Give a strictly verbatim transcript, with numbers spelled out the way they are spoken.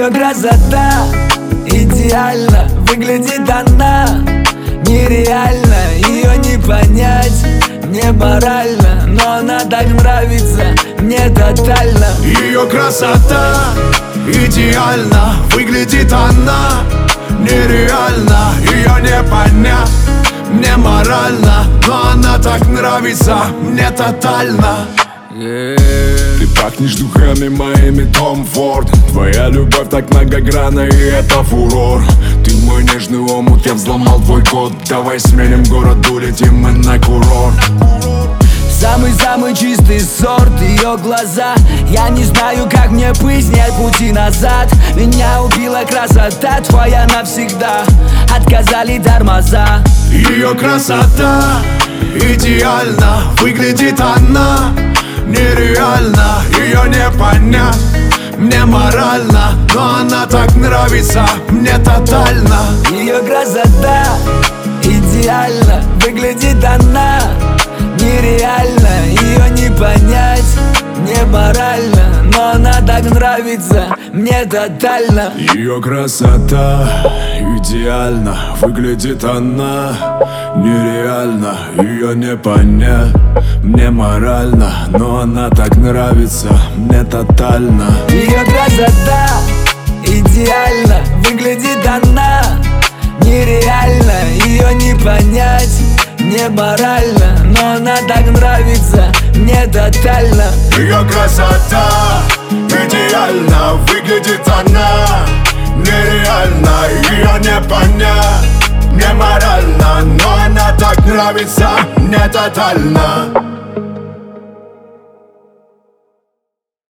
Ее красота идеально, выглядит она нереально. Ее не понять, не морально, но она так нравится мне тотально. Ее красота идеально, выглядит она нереально. Ее не понять, не морально, но она так нравится мне тотально. Ты пахнешь духами моими, Том Форд. Твоя любовь так многогранна, и это фурор. Ты мой нежный омут, я взломал твой код. Давай сменим город, улетим мы на курорт. Самый-самый чистый сорт ее глаза. Я не знаю, как мне быть, нет пути назад. Меня убила красота твоя навсегда. Отказали тормоза. Ее красота идеально, выглядит она нереально. Ее не понять, мне морально, но она так нравится мне тотально. Ее красота идеально, выглядит она нереально. Ее не понять, не морально, но она так нравится мне тотально. Ее красота идеально, выглядит она нереально. Ее не понять, мне морально, но она так нравится мне тотально. Ее красота идеально, выглядит она нереально. Ее не понять, не морально, но она так нравится мне тотально. Ее красота идеально, выглядит она нереально. Ее не понять, не морально, но она так нравится мне тотально.